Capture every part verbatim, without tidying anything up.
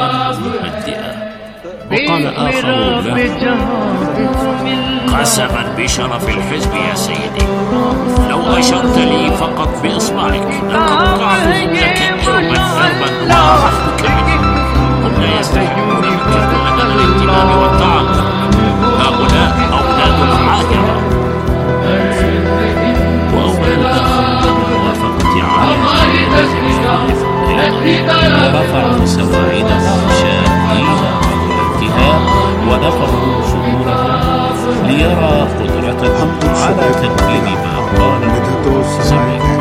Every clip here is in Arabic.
المهدئة. وقال آخر له: قسما بشرف الحزب يا سيدي، لو أشرت لي فقط بإصبعك لقطعت لك يوما ثربا وأخذتك منه. هم لا يستحقون منك إلا الاهتمام والطعام. هؤلاء أولاد العاهرة وأولاد الآخر بالموافقة على ورفعوا سواعدهم شاهدين على الانتهاء ونفضوا صدورهم ليرى قدرتهم على تنفيذ ما قاله سمعوا.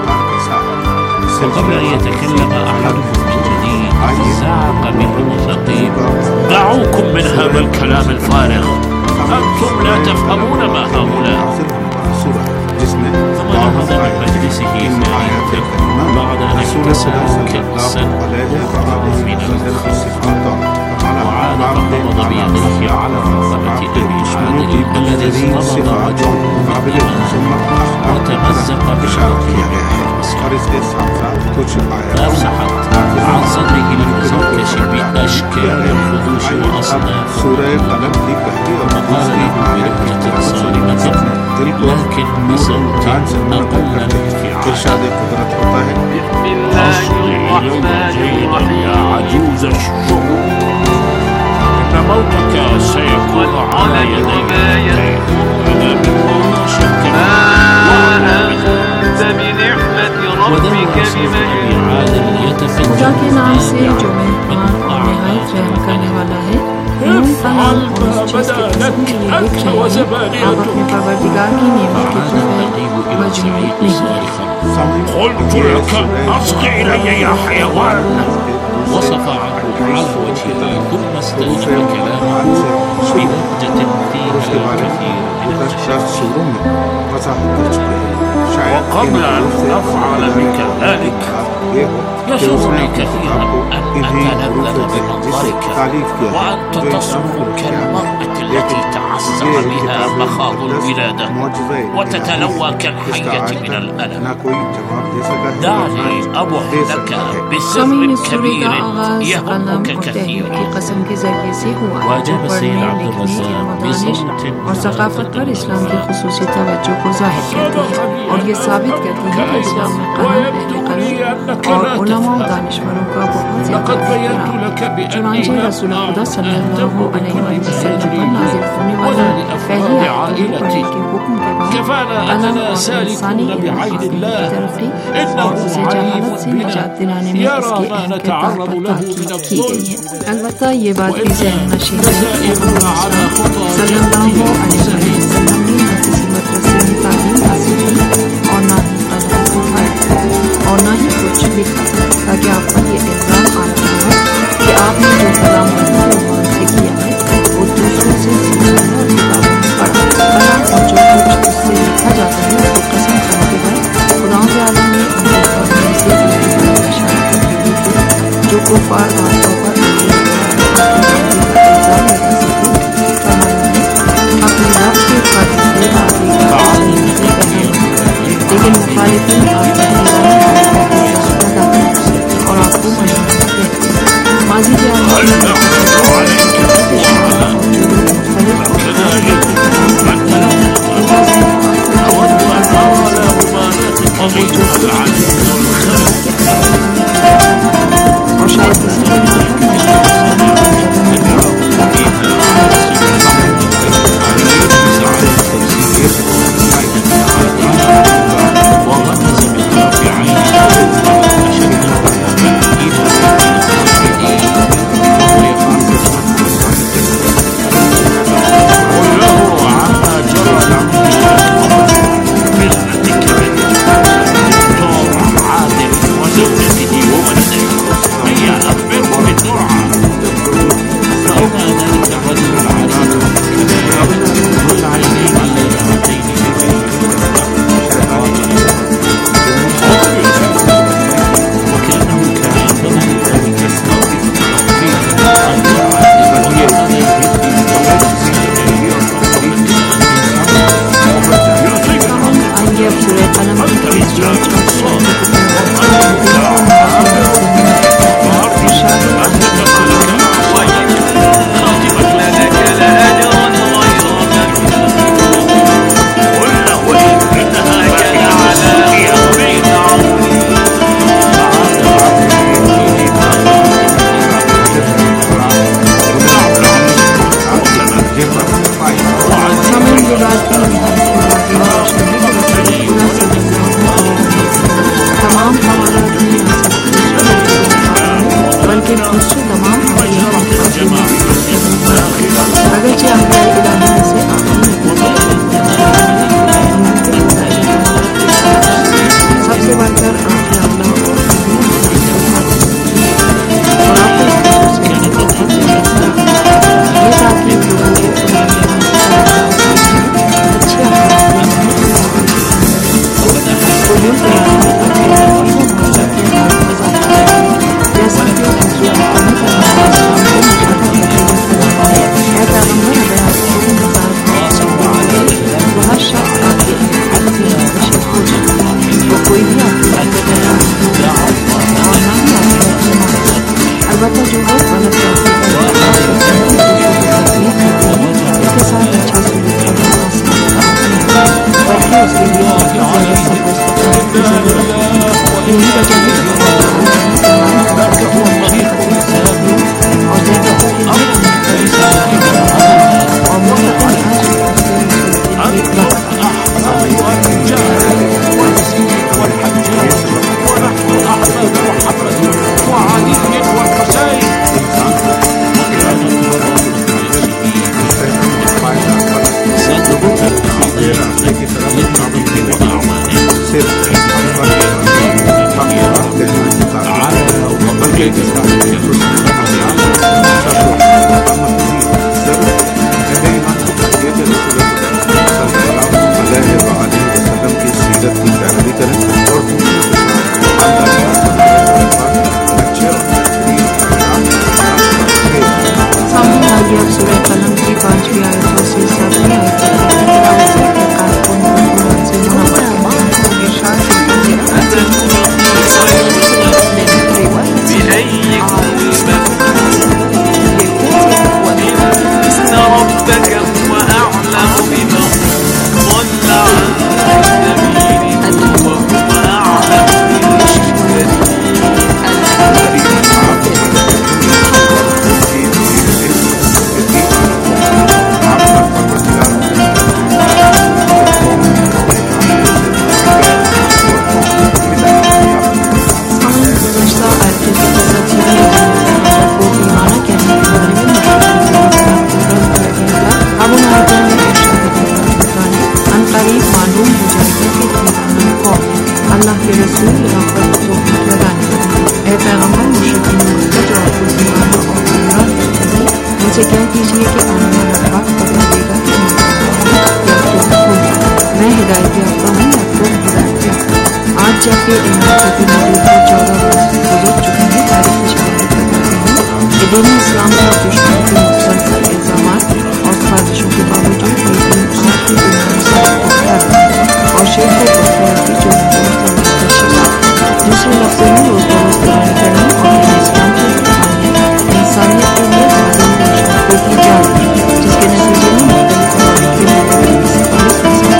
وقبل أن يتكلم أحدهم من جديد زعق منهم ثقيل: دعوكم من هذا الكلام الفارغ، أنتم لا تفهمون ما هؤلاء. ثم نهض من مجلسه ثانية بعد أن اكتسبوا كأسا من الخمر، وعاد فقبض بيده على رقبة أبي شادر الذي اصطبغ وجهه بالدماء وتمزق بشرطه فأفسحت عن صدره المزركش بأشكال الخدوش وأصناف، وقال له بلهجة صارمة لكن بصوت أقل انفعالا: أصغي جيدا يا عجوز الشعوب، إن موتك سيكون على يديك على من شك खुदा के नाम से जो मेहरबान और निहायत रहम करने वाला है। इन तमाम और उस चीज के किस्म के लिए लिख रहे हैं, आप अपने परवरदिगार की नेमत के तोहफे मजनून नहीं। قلت لك أصغي إلي يا حيوان. وصف عنه على وجهه ثم استأنف كلامه بلهجة فيها الكثير من التشاؤم. وقبل أن أفعل بك ذلك يسرني كثيرا أن أتلذذ بمنظرك وأنت تصرخ كالمرأة التي تعسر بها مخاض الولادة وتتلوى كالحية من الألم. دعني أبح لك بسر كبير يهمك كثيرا. وأجاب السيد عبد الرزاق بصوت और सकाफत पर इस्लाम की खुसूसी तवज्जो को जाहिर करती है और ये साबित करती है कि इस्लाम में कानून और उलमा और दानिशवरों का बहुत ज़्यादा एहतराम। चुनांचे रसूल खुदा सल्लल्लाहु अलैहि वसल्लम पर नाज़िल होने वाली पहली आयत पढ़ने के हुक्म के बाद अल्लाह और इंसानी इल्म की तरक्की और उसे जहालत से निजात दिलाने में इसके अहम किरदार पर ताकीद की गई है। अलबत्ता ये बात भी ज़हन नशीन है कि सल्लल्लाहु अलैहि वसल्लम ने न किसी मदरसे में तालीम हासिल की और न ही कलम उठाया और न ही कुछ लिखा, ताकि आप पर ये इल्ज़ाम आ रहा है कि आपने जो कलाम ईमान से किया है वो दूसरों से सीखा और किताबों में पढ़ा। कलाम और जो कुछ उससे लिखा जाता है वो कसम खाने के बाद खुदा ताला ने उनके फरमान से इशारा करते हुए जो कुफार आमतौर पर इल्ज़ाम लगा सके, फरमाया अपने रब के फर्ज से आगे लेकिन मुखालिफिन और आपको मजबूर करते माजी के और शायद उनसे कह दीजिए कि आने वाला वक्त बताएगा कि मैं मैं हिदायत याफ्ता हूँ या तुम हिदायत याफ्ता। आज जबकि इमाम के नबूवत को चौदह वर्ष गुजर चुके हैं, तारीख की शहादत बताते हैं कि दीन इस्लाम पर दुश्मन के मुसलसल इल्जामात और साजिशों के बावजूद ये दिन आखिरी दुनिया में सबका और शेख को पुख्ता की जो दूसरे लफ्ज़ों में रोज बरोज तबाही करने और इस्लाम की हकानियत इंसानियत के लिए आदम को की जा रही है, जिसके नतीजे में मुख्तलिफ ममालिक के लोगों में सैंतालीस फीसद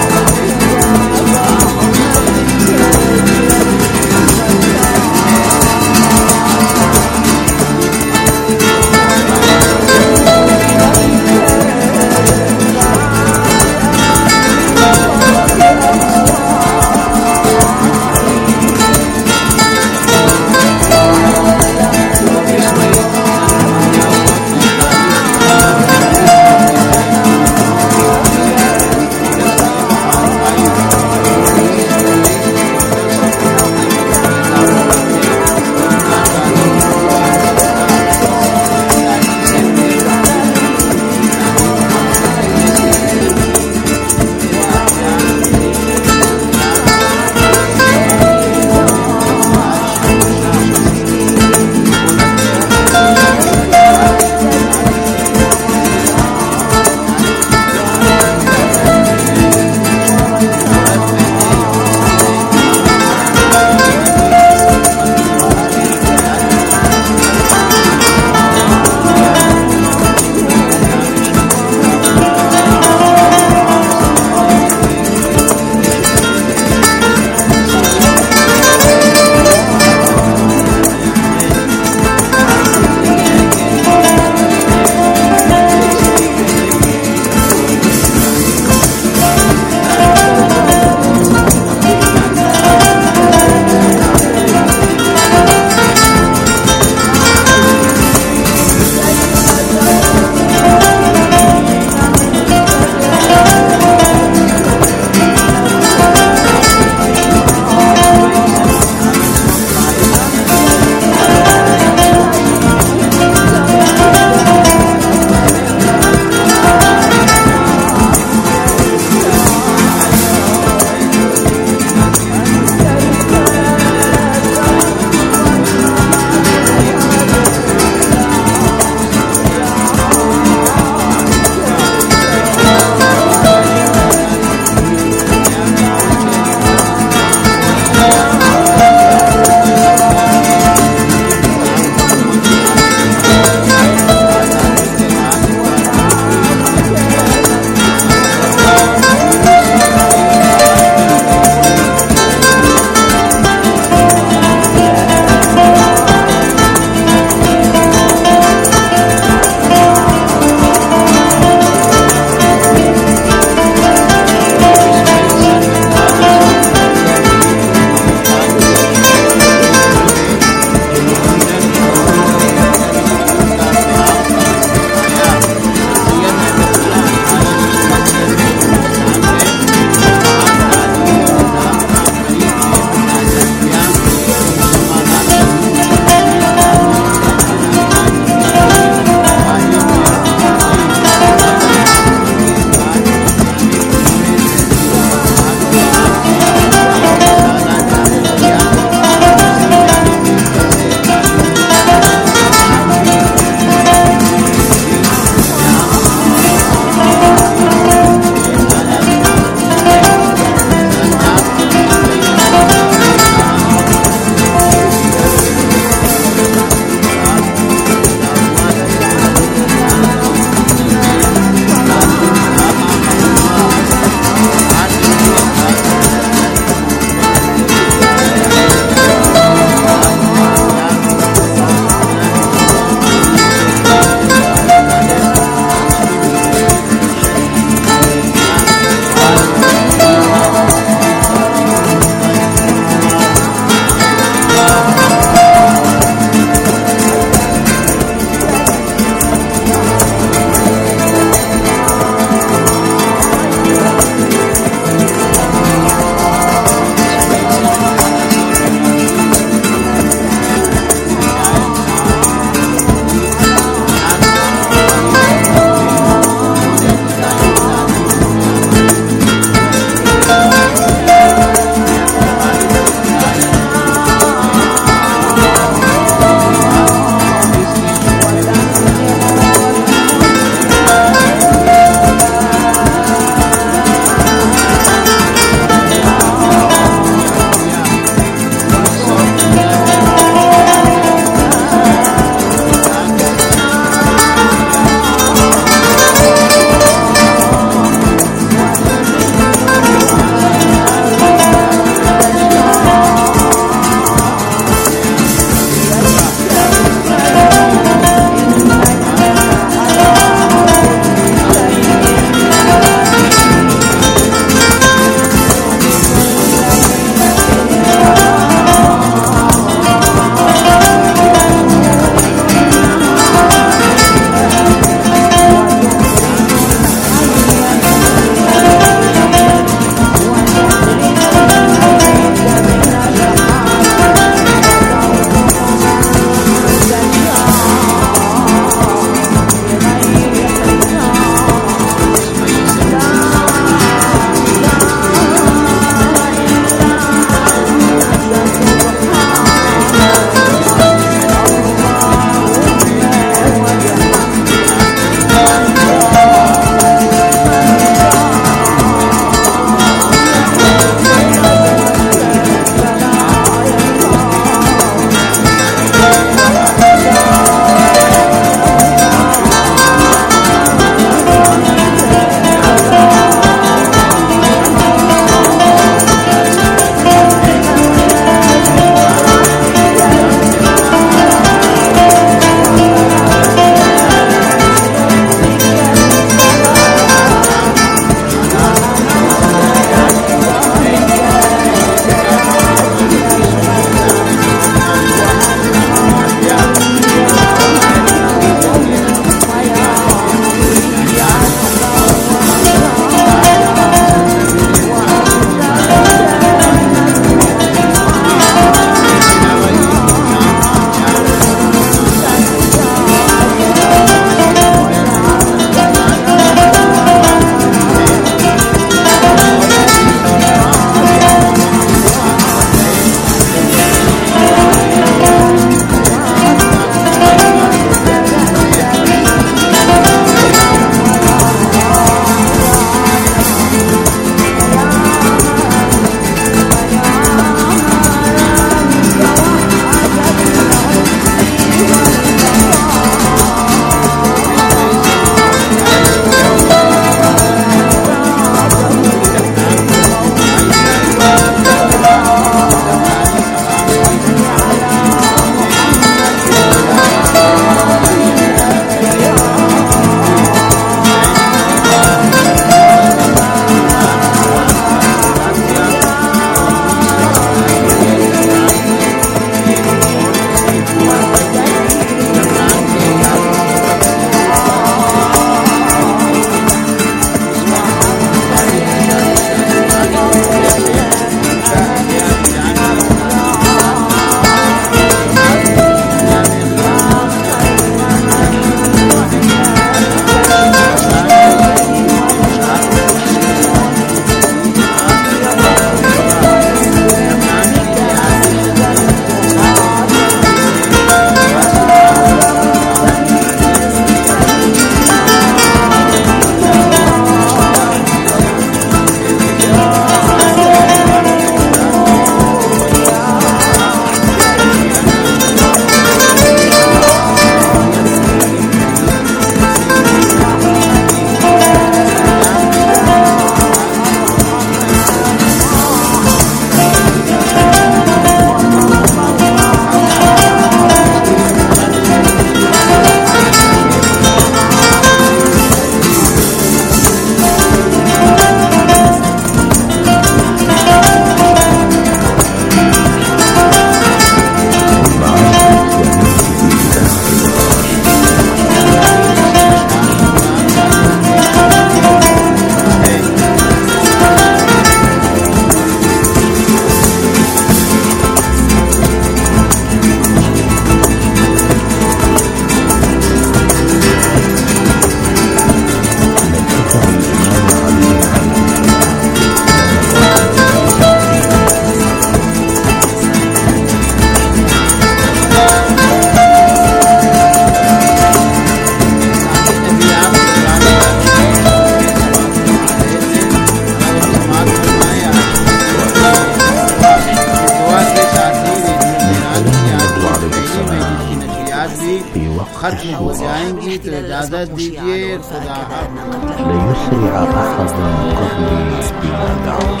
खत्म हो जाएंगी तो इजाजत दीजिए खुदा ليسرع أحد قبلي بما دعوت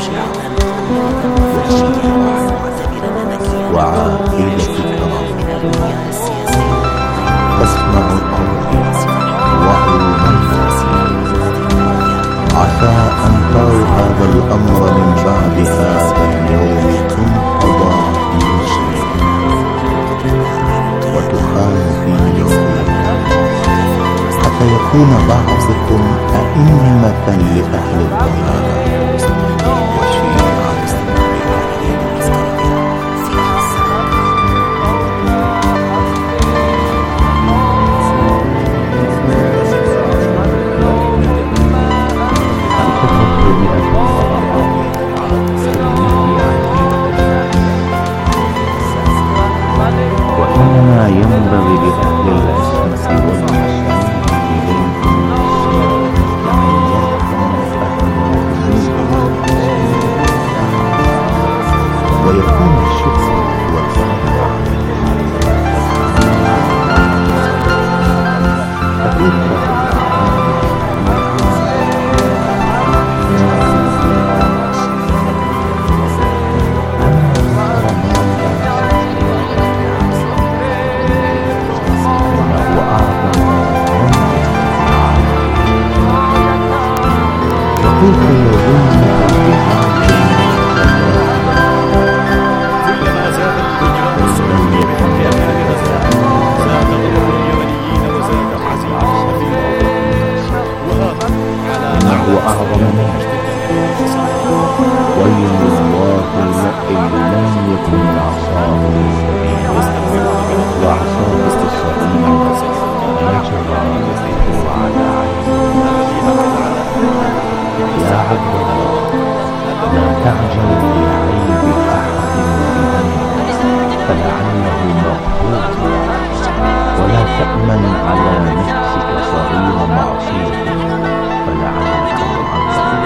وعائلتك اسمع قولي وعلمني عسى أن تروا هذا الأمر من بعد هذا اليوم تنقضى في مسلم وتخان في يوم حتى يكون بعضكم أئمة لأهل الضلالة وشيعا وإنما ينبغي لأهل العصمة والمسلمين ويكون الشكر والصبر كيف يظن كلما زاد الهجران السعودي بحق أهل غزة زاد ضرر اليمنيين وزاد حزن نحو أعظم منه ويل الله إن لم يكن عصاه وعصاه الصغير نجرى يسير على عينه يا عبد الله لا تعجل بعيب أحد فلعله مغفور ولا تأمن على نفسك صغير معصية فلعلك معذب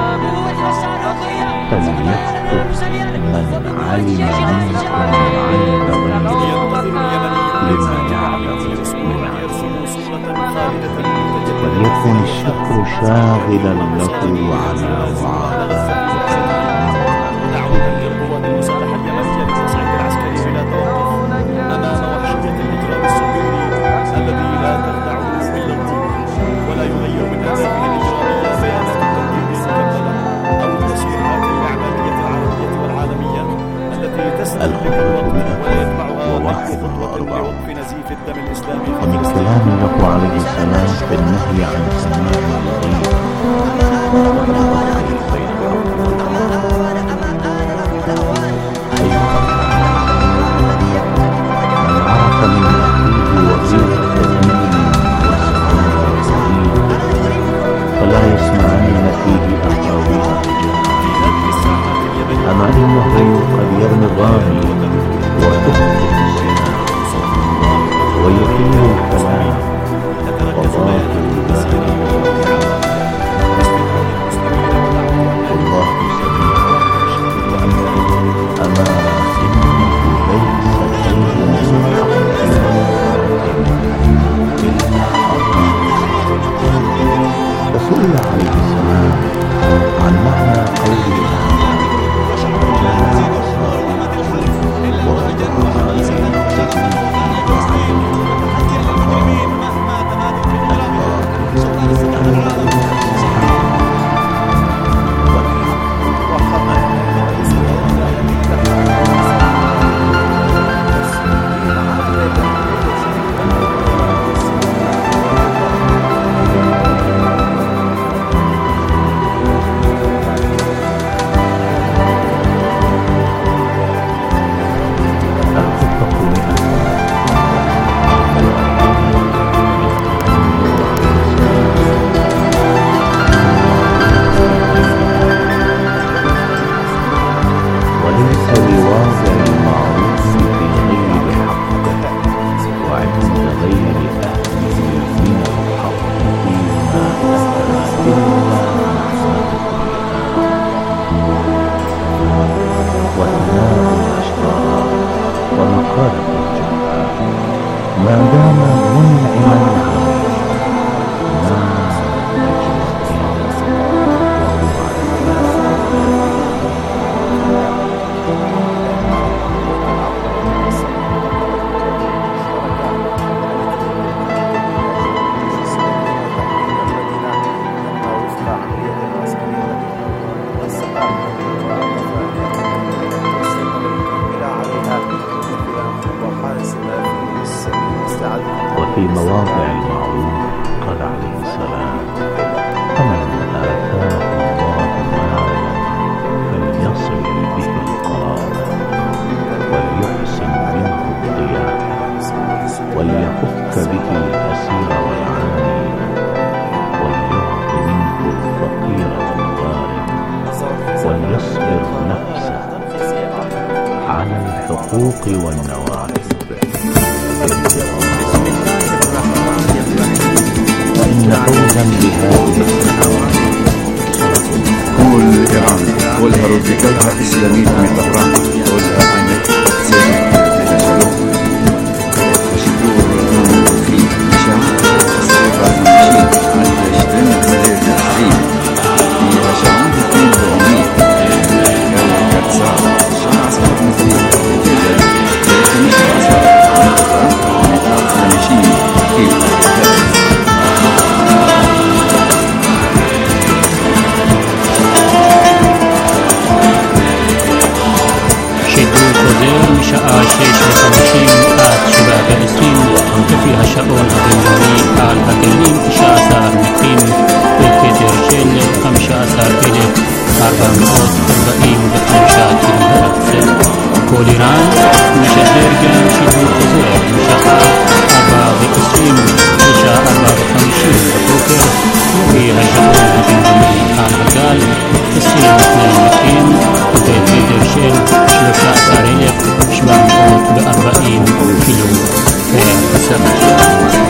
فليكتب من علم منكم عند غيره لما يعلم من وليكن الشكر شاغلا له على معافاة دعوة للقوات المسلحة اليمنية بالتصعيد العسكري بلا توقف أمام وحشية الإجرام الصهيوني الذي لا تخدعه إلا الطول ولا يغير من أهدافه الإجرامية بيانات التنظيم المكملة أو التصريحات الإعلامية العربية والعالمية التي تستهلك الوقت ولا يتبعها أي خطوة لوقف نزيف الدم الإسلامي ومن كلام له عليه السلام في النهي عن سماع الغيب من عرف من أخيه وغير التدين والسماع فلا يسمعن فيه أقاويل أم علمه قد يرمي الرامي وتخطئ السماع ويحيي الكلام وظاهر الباطل والله سميع أما إنه ليس شيء من الحق فسئل عليه السلام عن معنى قوله تعالى ما دام منع في مواضع المعروف. قال عليه السلام: فمن آتاه الله مالا فليصل به القرابة وليحسن منه الضيافة وليفك به الأسير والعاني وليعط منه الفقير والغارم وليصبر نفسه على الحقوق والنوافل. وإن فوزا بهذه الأوامر كل إيران كلها راديكالها إسلامية من طهران كلها عندك سيدي لتشلوه تشدور في شام السيطة المشين على شتم مدير التحريم في هشام اثنين وأمين يوم كتسا شان عسكر مثلي كده لكن مش عسكر عسكر مشين كيف משעה שש וחמישים עד שבע ועשרים לפי השעון הבינלאומי על הגלים תשעה עשר מטרים בקטר של חמישה עשר אלף ארבע מאות ארבעים וחמישה קילומטר. כל איראן משדר גם שידור חוזר משעה ארבע ועשרים לשעה ארבע וחמישים בבוקר לפי השעון הבינלאומי על הגל עשרים ושניים מטרים בקטר של שלושה עשר אלף שבע מאות וארבעים קילו בסדר.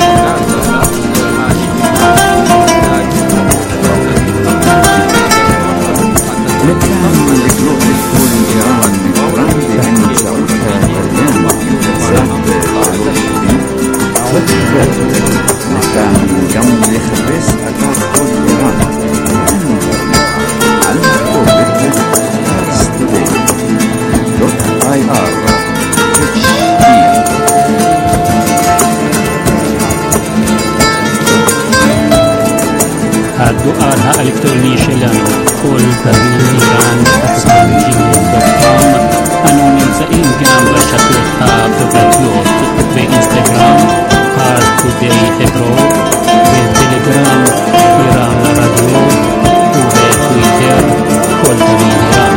الدؤال الإلكتروني שלנו כל תמיד איראן אטום ג'ימייל דוט קום. אנו נמצאים גם ברשתות החברתיות באינסטגרם Hard Today Hebron, בטלגרם איראן רדיו ובטוויטר כל תמיד איראן.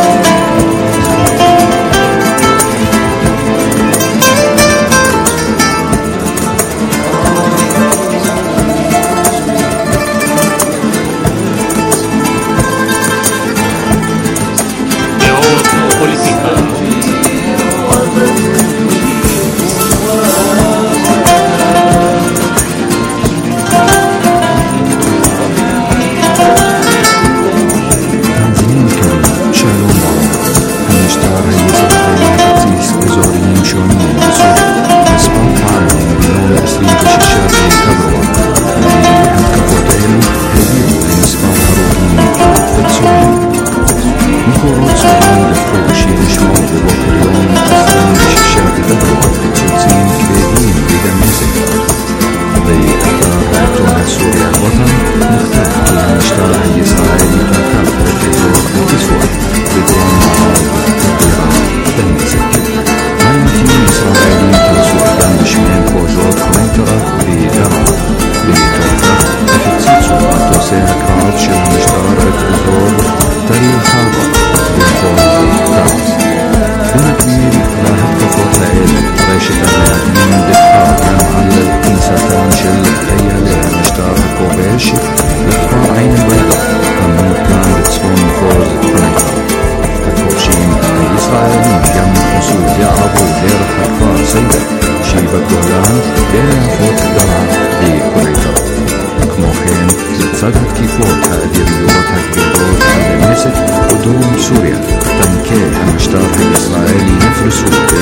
לצד התקיפות האוויריות הכבדות על דמשק ודרום סוריה, טנקי המשטר הישראלי נפרסו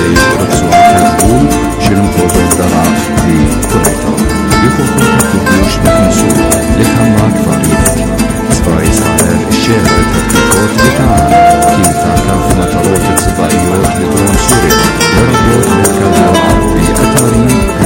ברצועת הגבול של מחוזות דרעה וקוריטו. וכוחות הכיבוש נכנסו לכמה כפרים. צבא ישראל אישר את התקיפות וטען כי תקף מטרות צבאיות בדרום סוריה, לרבות מרכזיות ואתרים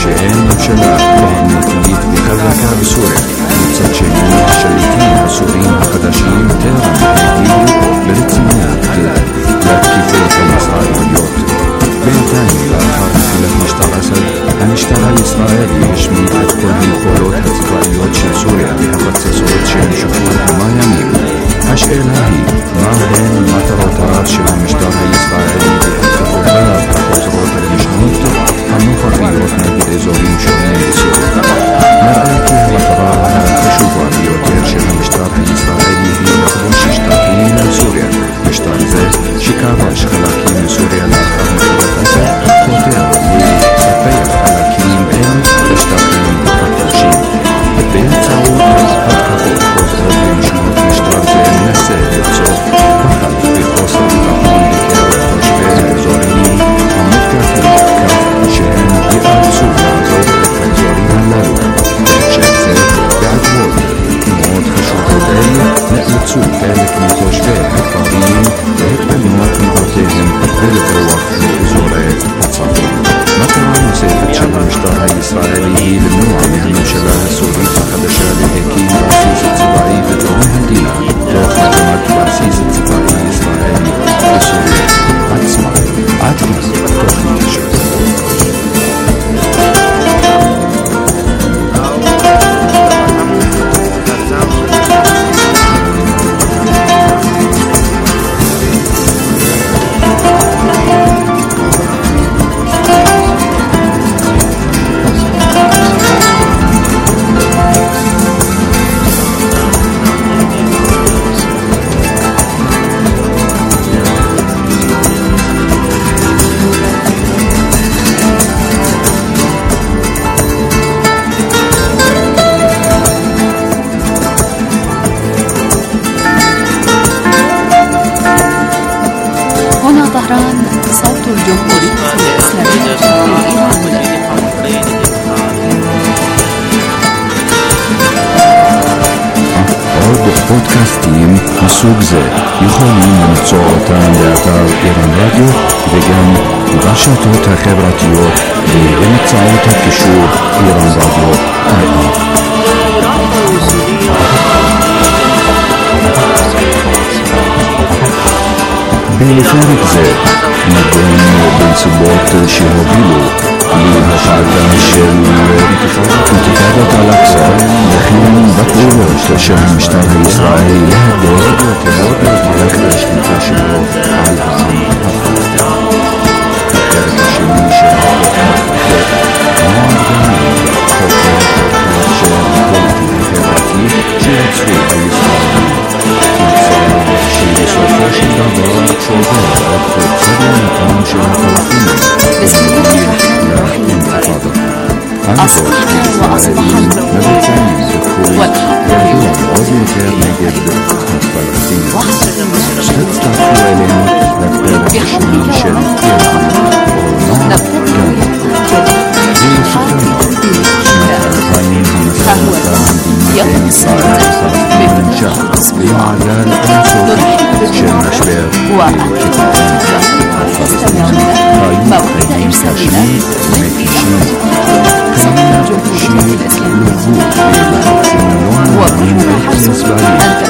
שאין ממשלה קוהרנטית וחזקה בסוריה. מצד שני, השליטים הסוריים החדשים טרם הגיעו ברצינות לתקיפות הישראליות. בינתיים, לאחר נפילת משטר אסד, המשטר הישראלי השמיד את כל היכולות הצבאיות של סוריה והפצצות שנמשכו כמה ימים. השאלה היא, מהן מטרותיו של המשטר הישראלי והתקפותיו החוזרות ונשנות הנוכחיות נגד אזורים שונים בסוריה? נראה כי המטרה החשובה ביותר של המשטר הישראלי היא לכבוש שטחים על סוריה. משטר זה, שכבש חלקים מסוריה לאחר נפילת אסד, חותר לספח חלקים אלו לשטחים הכבושים. באמצעות התקפות חוזרות ונשנות משטר זה מנסה ליצור פחד וחוסר ביטחון בקרב תושבי האזורים המותקפים כך שהם ייאלצו לעזוב את האזורים הללו. בהקשר זה, בעקבות תנועות חשוכות אלה נאלצו חלק מתושבי הכפרים להתפנות מבתיהם ולברוח לאזורי הצפון. מטרה נוספת של המשטר הישראלי היא למנוע מהממשלה הסורית החדשה להקים בסיס צבאי בדרום המדינה תוך הקמת בסיס צבאי ישראלי בסוריה עצמה. עד כאן תוכנית השבוע. פודקאסטים מסוג זה יכולים למצוא אותם באתר איראן רדיו וגם ברשתות החברתיות ובאמצעות הקישור איראן רדיו איי אר. בפרק זה נדון בנסיבות שהובילו להשעתה של אינתיפאדת אל-אקצא וכן בפעולות של המשטר הישראלי להדק את השליטה שלו על העם הפלסטיני. בפרק השני של הפודקאסט נועד גם חוקר של הפוליטי החברתי שיצרו הישראלים. נמצא שבסופו של דבר שובר את צביונתם של הפלסטינים ובמוביל לאינתיפאדה. הנפות הישראלים מבצעים דיכוי ידוע עוד יותר נגד הפלסטינים. שתצטרפו אלינו לפרק השני של איראן עונה גם. ולסופנו שנת אלפיים המשא ומתן בין ישראל והפלסטינים במעגל אינסופי של משבר וכתבים. הפלסטינים היו חיים קשים ומתישים. חיים שלוו בלחצים לא מובנים בלתי נסבלים